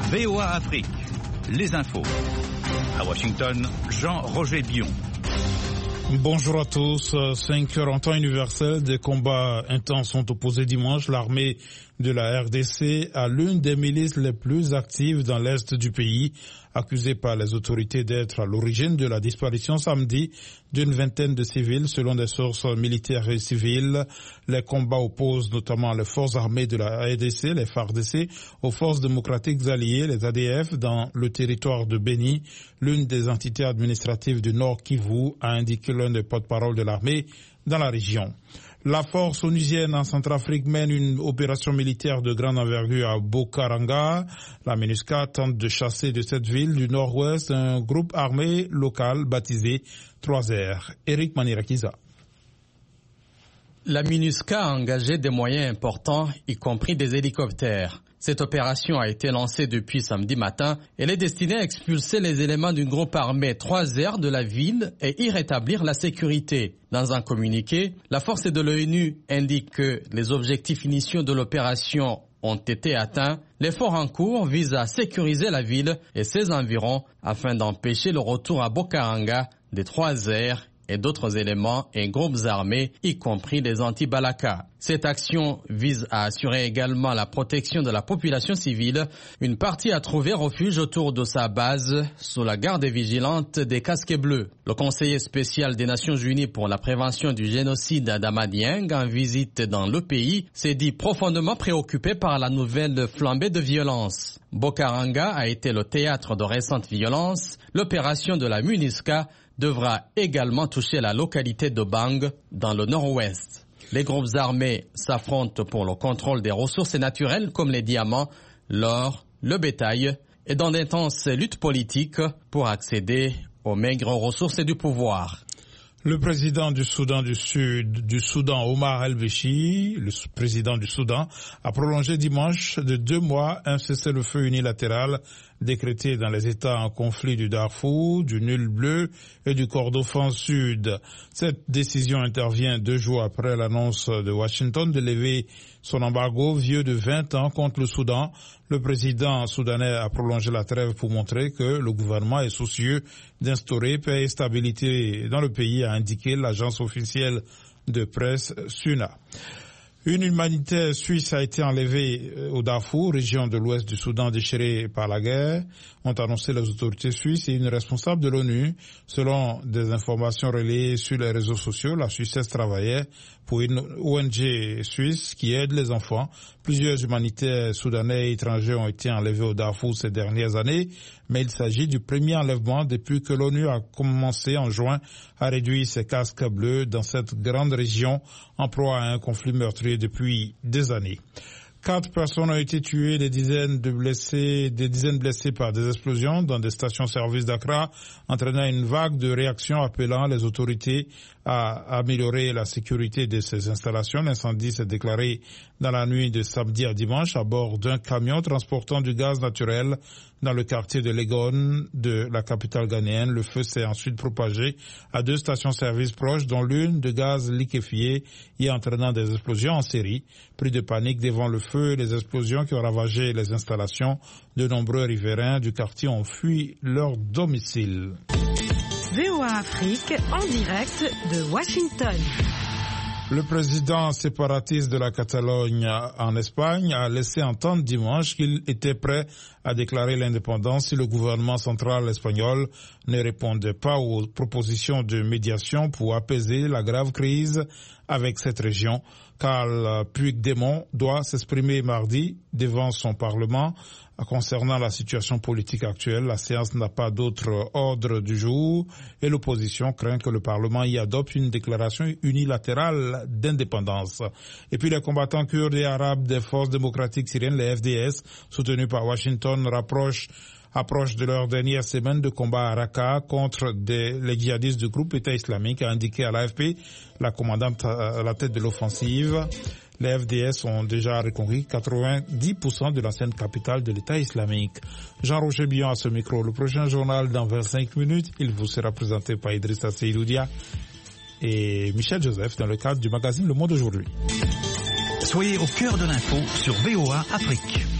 VOA Afrique, les infos. À Washington, Jean-Roger Bion. Bonjour à tous. 5 heures en temps universel, des combats intenses sont opposés dimanche. L'armée de la RDC à l'une des milices les plus actives dans l'est du pays, accusée par les autorités d'être à l'origine de la disparition samedi d'une vingtaine de civils selon des sources militaires et civiles. Les combats opposent notamment les forces armées de la RDC, les FARDC, aux forces démocratiques alliées, les ADF, dans le territoire de Beni, l'une des entités administratives du Nord Kivu, a indiqué l'un des porte-parole de l'armée dans la région. La force onusienne en Centrafrique mène une opération militaire de grande envergure à Bokaranga. La MINUSCA tente de chasser de cette ville du nord-ouest un groupe armé local baptisé 3R. Eric Manirakiza. La MINUSCA a engagé des moyens importants, y compris des hélicoptères. Cette opération a été lancée depuis samedi matin. Elle est destinée à expulser les éléments d'une groupe armée 3R de la ville et y rétablir la sécurité. Dans un communiqué, la force de l'ONU indique que les objectifs initiaux de l'opération ont été atteints. L'effort en cours vise à sécuriser la ville et ses environs afin d'empêcher le retour à Bokaranga des 3R et d'autres éléments et groupes armés, y compris les anti-Balaka. Cette action vise à assurer également la protection de la population civile. Une partie a trouvé refuge autour de sa base, sous la garde vigilante des casques bleus. Le conseiller spécial des Nations Unies pour la prévention du génocide Adama Dieng, en visite dans le pays, s'est dit profondément préoccupé par la nouvelle flambée de violence. Bokaranga a été le théâtre de récentes violences. L'opération de la MINUSCA devra également toucher la localité de Bang, dans le nord-ouest. Les groupes armés s'affrontent pour le contrôle des ressources naturelles comme les diamants, l'or, le bétail et dans d'intenses luttes politiques pour accéder aux maigres ressources du pouvoir. Le président du Soudan du Sud, Omar el-Béchir, le président du Soudan, a prolongé dimanche de 2 mois un cessez-le-feu unilatéral décrété dans les États en conflit du Darfour, du Nil Bleu et du Kordofan Sud. Cette décision intervient 2 jours après l'annonce de Washington de lever son embargo vieux de 20 ans contre le Soudan. Le président soudanais a prolongé la trêve pour montrer que le gouvernement est soucieux d'instaurer paix et stabilité dans le pays, a indiqué l'agence officielle de presse SUNA. Une humanitaire suisse a été enlevée au Darfour, région de l'ouest du Soudan déchirée par la guerre, ont annoncé les autorités suisses et une responsable de l'ONU. Selon des informations relayées sur les réseaux sociaux, la Suissesse travaillait pour une ONG suisse qui aide les enfants. Plusieurs humanitaires soudanais et étrangers ont été enlevés au Darfour ces dernières années, mais il s'agit du premier enlèvement depuis que l'ONU a commencé en juin à réduire ses casques bleus dans cette grande région en proie à un conflit meurtrier depuis des années. 4 personnes ont été tuées, des dizaines blessées par des explosions dans des stations-service d'Accra, entraînant une vague de réactions appelant les autorités à améliorer la sécurité de ces installations. L'incendie s'est déclaré dans la nuit de samedi à dimanche à bord d'un camion transportant du gaz naturel dans le quartier de Legon de la capitale ghanéenne. Le feu s'est ensuite propagé à 2 stations-service proches, dont l'une de gaz liquéfié y entraînant des explosions en série. Pris de panique devant le feu et les explosions qui ont ravagé les installations, de nombreux riverains du quartier ont fui leur domicile. VOA Afrique en direct de Washington. Le président séparatiste de la Catalogne en Espagne a laissé entendre dimanche qu'il était prêt à déclarer l'indépendance si le gouvernement central espagnol ne répondait pas aux propositions de médiation pour apaiser la grave crise avec cette région. Carles Puigdemont doit s'exprimer mardi devant son Parlement concernant la situation politique actuelle. La séance n'a pas d'autre ordre du jour et l'opposition craint que le Parlement y adopte une déclaration unilatérale d'indépendance. Et puis les combattants kurdes et arabes des forces démocratiques syriennes, les FDS, soutenus par Washington, approche de leur dernière semaine de combat à Raqqa contre les djihadistes du groupe État islamique, a indiqué à l'AFP la commandante à la tête de l'offensive. Les FDS ont déjà reconquis 90% de l'ancienne capitale de l'État islamique. Jean-Roger Bion à ce micro. Le prochain journal dans 25 minutes, il vous sera présenté par Idrissa Seydoudia et Michel Joseph dans le cadre du magazine Le Monde aujourd'hui. Soyez au cœur de l'info sur VOA Afrique.